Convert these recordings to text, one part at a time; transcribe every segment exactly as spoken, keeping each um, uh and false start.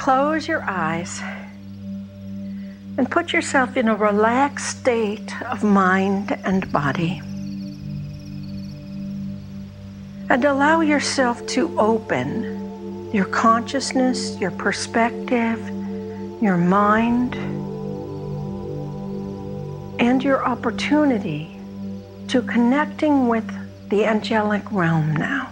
close your eyes and put yourself in a relaxed state of mind and body. And allow yourself to open your consciousness, your perspective, your mind, and your opportunity to connecting with the angelic realm now.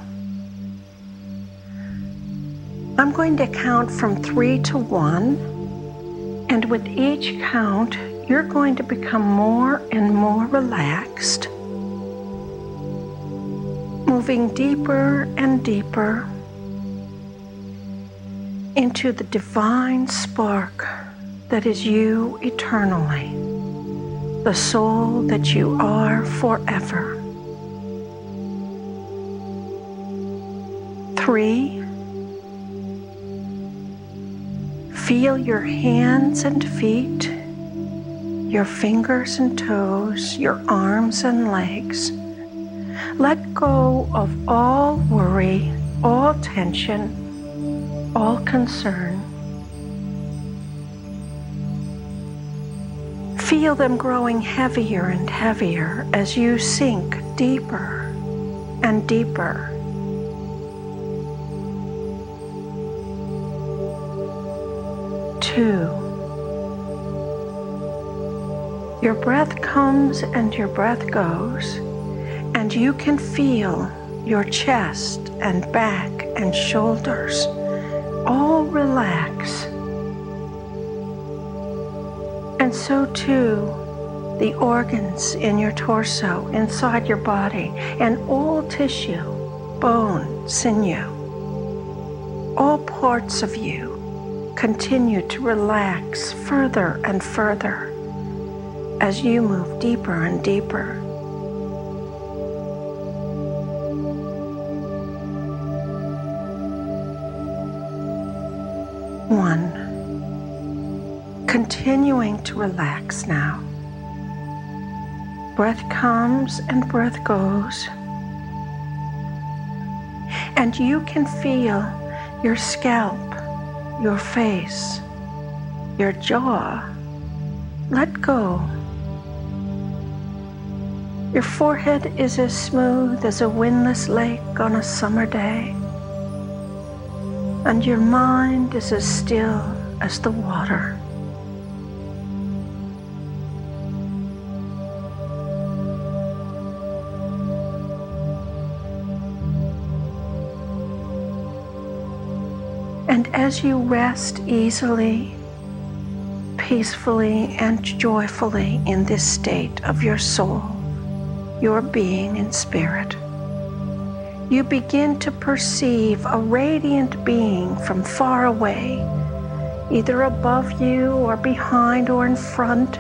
I'm going to count from three to one, and with each count, you're going to become more and more relaxed, moving deeper and deeper into the divine spark that is you eternally, the soul that you are forever. Three. Feel your hands and feet, your fingers and toes, your arms and legs. Let go of all worry, all tension, all concern. Feel them growing heavier and heavier as you sink deeper and deeper. Two. Your breath comes and your breath goes, and you can feel your chest and back and shoulders all relax. And so too, the organs in your torso, inside your body, and all tissue, bone, sinew, all parts of you continue to relax further and further as you move deeper and deeper. One. Continuing to relax now. Breath comes and breath goes. And you can feel your scalp, your face, your jaw, let go. Your forehead is as smooth as a windless lake on a summer day, and your mind is as still as the water. And as you rest easily, peacefully, and joyfully in this state of your soul, your being in spirit, you begin to perceive a radiant being from far away, either above you or behind or in front.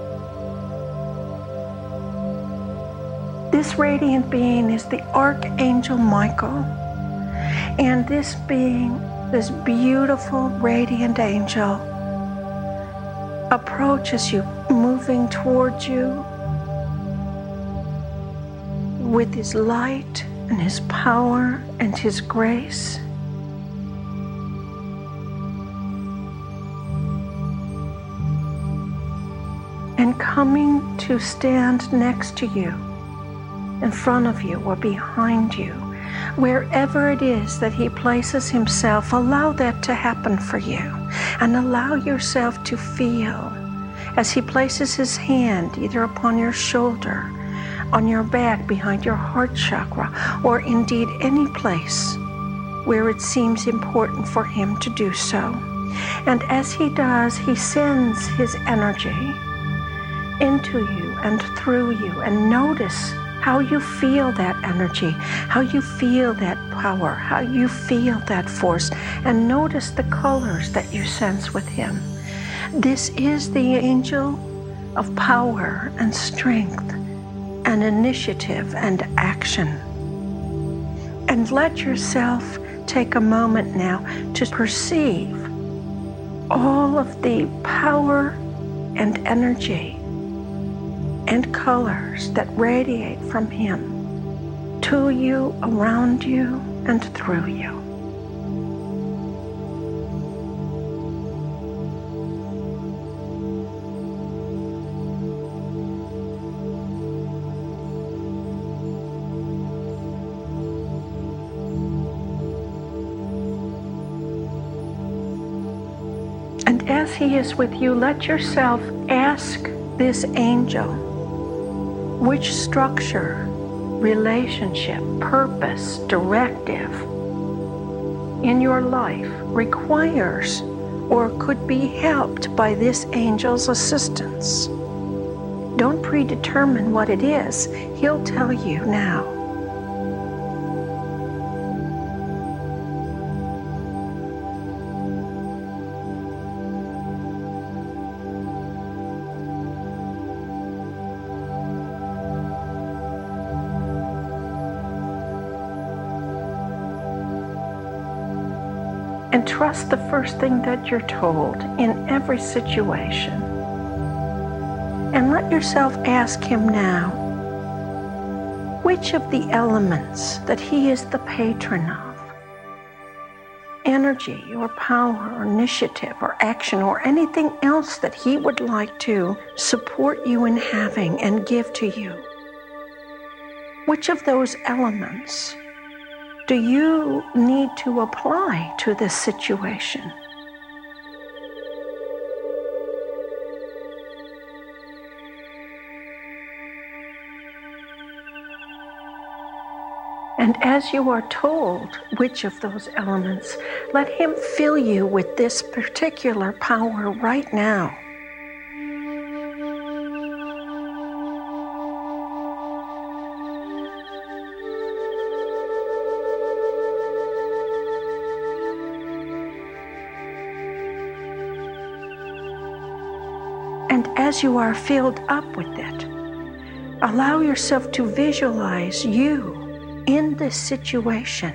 This radiant being is the Archangel Michael, and this being, this beautiful, radiant angel, approaches you, moving towards you with his light and his power and his grace. And coming to stand next to you, in front of you or behind you, wherever it is that he places himself, allow that to happen for you, and allow yourself to feel as he places his hand either upon your shoulder, on your back, behind your heart chakra, or indeed any place where it seems important for him to do so. And as he does, he sends his energy into you and through you, and notice how you feel that energy, how you feel that power, how you feel that force, and notice the colors that you sense with him. This is the angel of power and strength and initiative and action. And let yourself take a moment now to perceive all of the power and energy and colors that radiate from him to you, around you, and through you. And as he is with you, let yourself ask this angel which structure, relationship, purpose, directive in your life requires or could be helped by this angel's assistance. Don't predetermine what it is. He'll tell you now. And trust the first thing that you're told in every situation. And let yourself ask him now, which of the elements that he is the patron of, energy or power or initiative or action or anything else that he would like to support you in having and give to you, which of those elements do you need to apply to this situation? And as you are told which of those elements, let him fill you with this particular power right now. And as you are filled up with it, allow yourself to visualize you in this situation.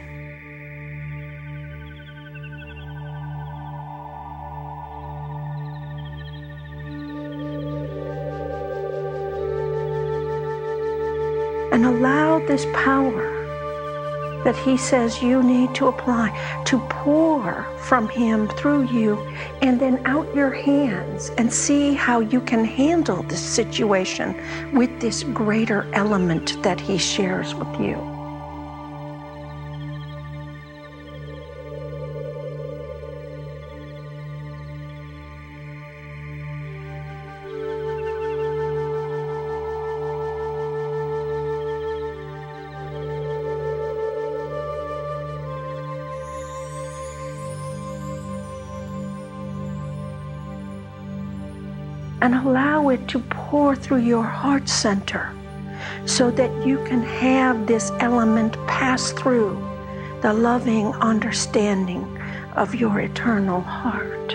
And allow this power that he says you need to apply to pour from him through you and then out your hands, and see how you can handle this situation with this greater element that he shares with you. And allow it to pour through your heart center so that you can have this element pass through the loving understanding of your eternal heart.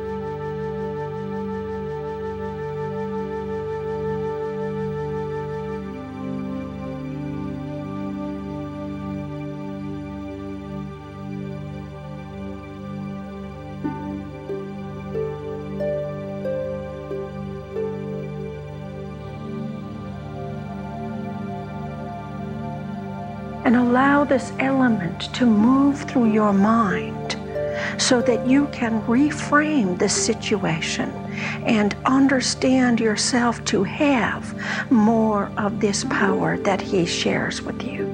And allow this element to move through your mind so that you can reframe the situation and understand yourself to have more of this power that he shares with you.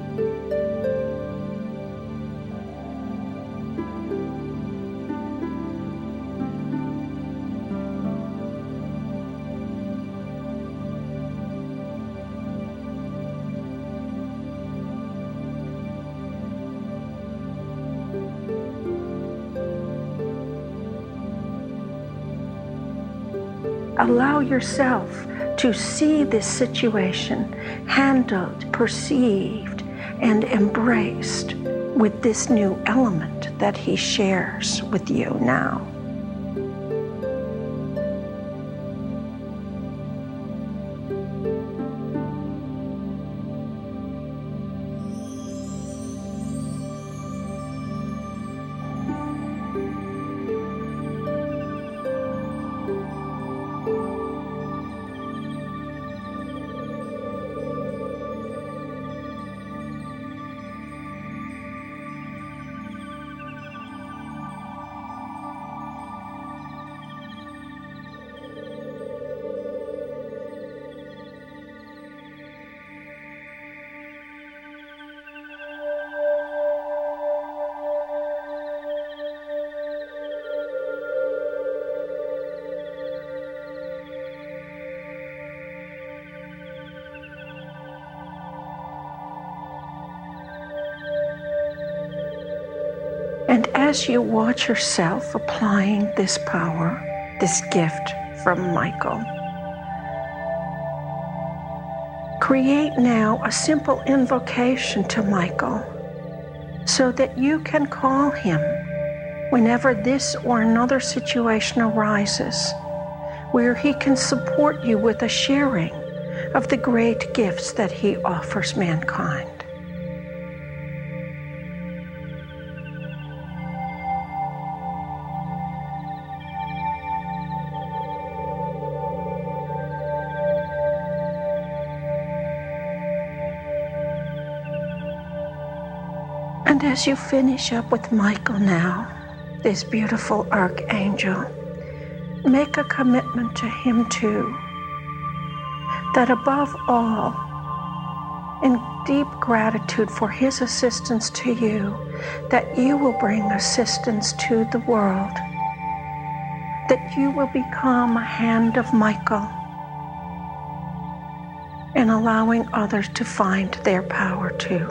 Allow yourself to see this situation handled, perceived, and embraced with this new element that he shares with you now. as you watch yourself applying this power, this gift from Michael, create now a simple invocation to Michael so that you can call him whenever this or another situation arises where he can support you with a sharing of the great gifts that he offers mankind. And as you finish up with Michael now, this beautiful archangel, make a commitment to him too, that above all, in deep gratitude for his assistance to you, that you will bring assistance to the world, that you will become a hand of Michael in allowing others to find their power too.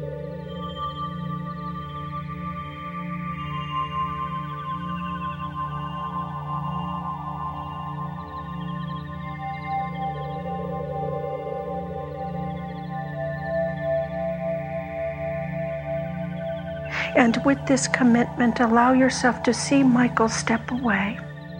And with this commitment, allow yourself to see Michael step away.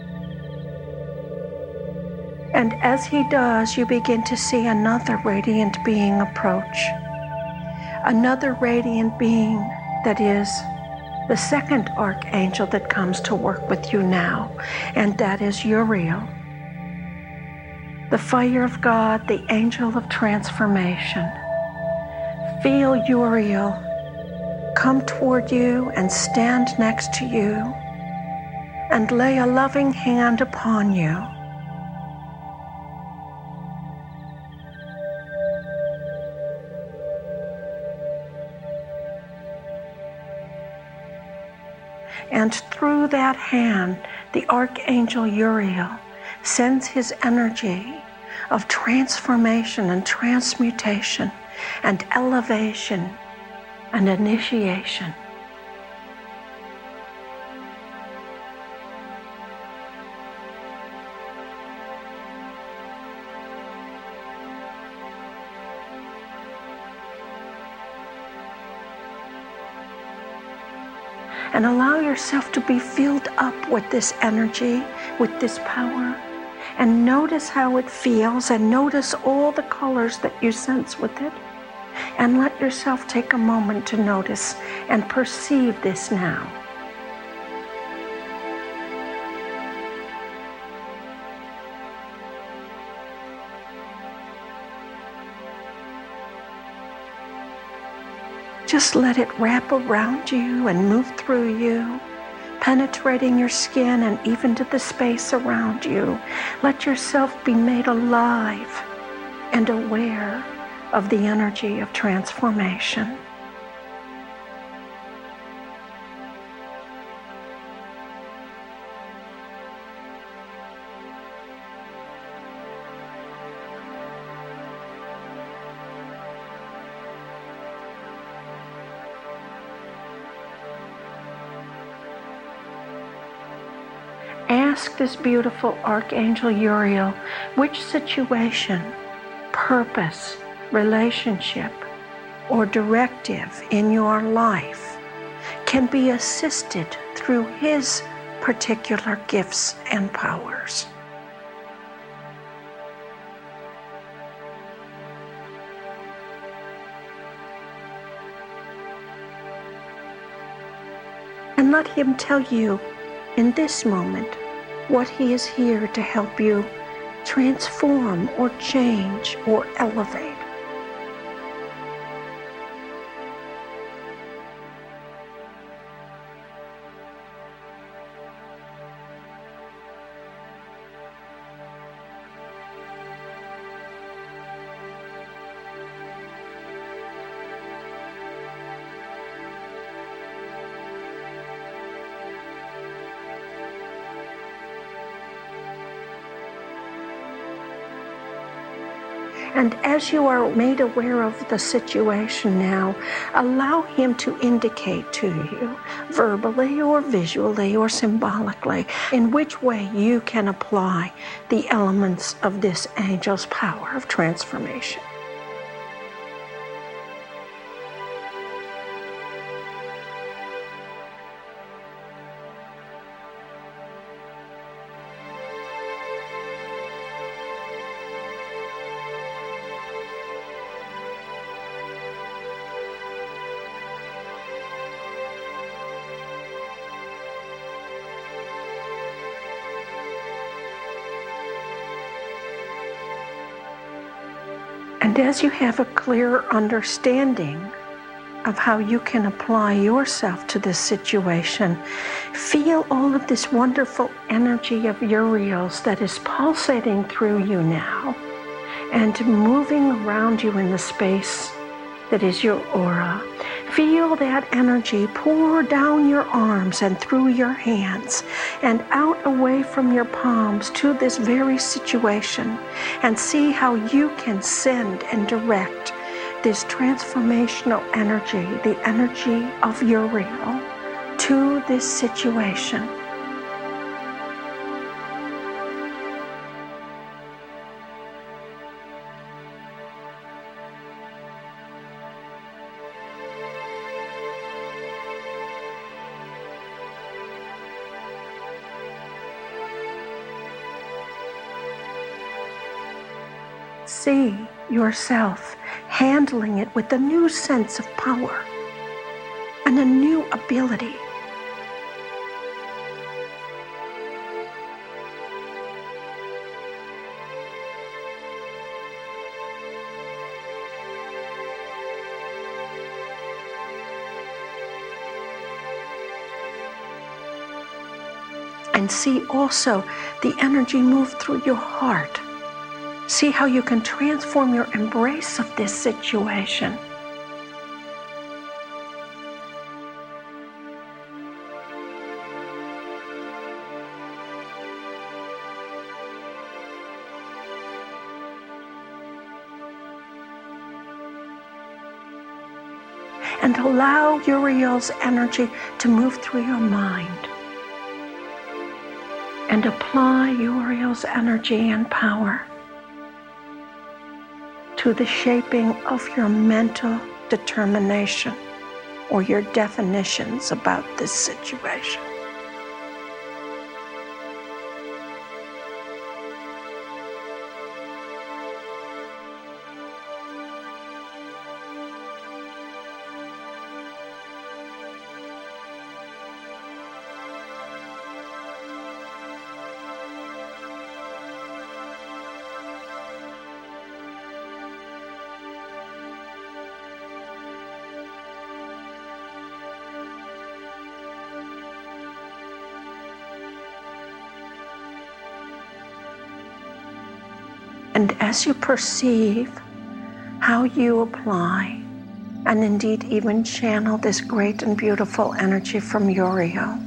And as he does, you begin to see another radiant being approach. Another radiant being that is the second archangel that comes to work with you now, and that is Uriel. The fire of God, the angel of transformation. Feel Uriel come toward you and stand next to you and lay a loving hand upon you. And through that hand, the archangel Uriel sends his energy of transformation and transmutation and elevation and initiation. And allow yourself to be filled up with this energy, with this power, and notice how it feels, and notice all the colors that you sense with it. And let yourself take a moment to notice and perceive this now. Just let it wrap around you and move through you, penetrating your skin and even to the space around you. Let yourself be made alive and aware of the energy of transformation. Ask this beautiful Archangel Uriel which situation, purpose, relationship, or directive in your life can be assisted through his particular gifts and powers. And let him tell you in this moment what he is here to help you transform or change or elevate. And as you are made aware of the situation now, allow him to indicate to you, verbally or visually or symbolically, in which way you can apply the elements of this angel's power of transformation. And as you have a clear understanding of how you can apply yourself to this situation, feel all of this wonderful energy of Uriel's that is pulsating through you now and moving around you in the space that is your aura. Feel that energy pour down your arms and through your hands and out away from your palms to this very situation, and see how you can send and direct this transformational energy, the energy of Uriel, to this situation. See yourself handling it with a new sense of power and a new ability. And see also the energy move through your heart. See how you can transform your embrace of this situation. And allow Uriel's energy to move through your mind. And apply Uriel's energy and power to the shaping of your mental determination or your definitions about this situation. And as you perceive how you apply and indeed even channel this great and beautiful energy from Uriel,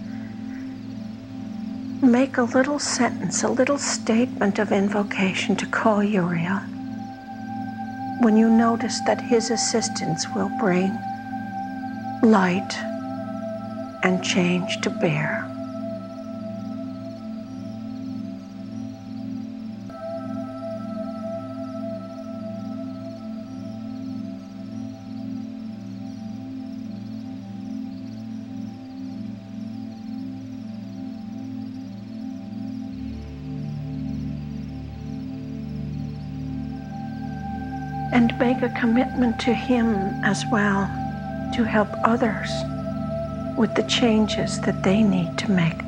make a little sentence, a little statement of invocation to call Uriel when you notice that his assistance will bring light and change to bear. And make a commitment to him as well to help others with the changes that they need to make.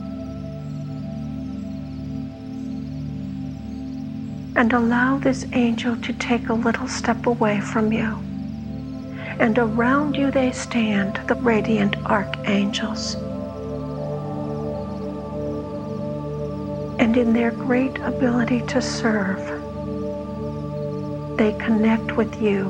And allow this angel to take a little step away from you. And around you they stand, the radiant archangels. And in their great ability to serve, they connect with you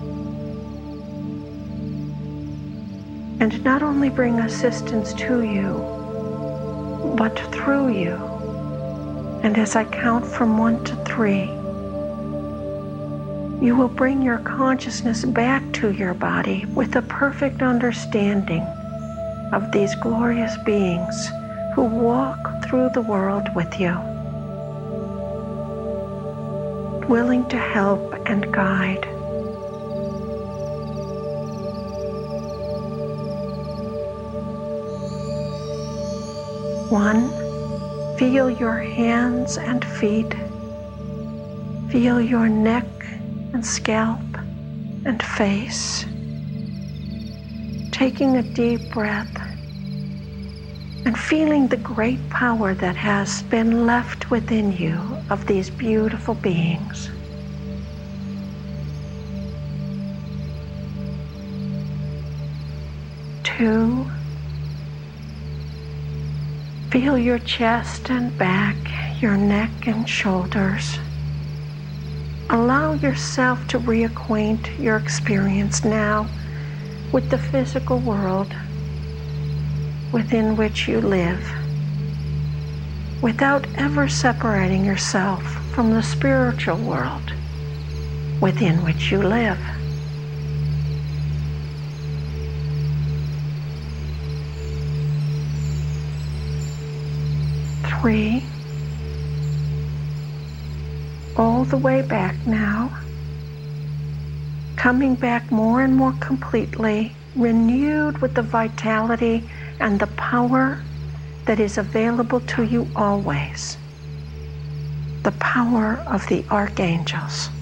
and not only bring assistance to you, but through you. And as I count from one to three, You will bring your consciousness back to your body with a perfect understanding of these glorious beings who walk through the world with you, willing to help and guide. One, feel your hands and feet. Feel your neck and scalp and face. Taking a deep breath and feeling the great power that has been left within you of these beautiful beings. Two, feel your chest and back, your neck and shoulders. Allow yourself to reacquaint your experience now with the physical world within which you live, without ever separating yourself from the spiritual world within which you live. Three, all the way back now, coming back more and more completely, renewed with the vitality and the power that is available to you always, the power of the archangels.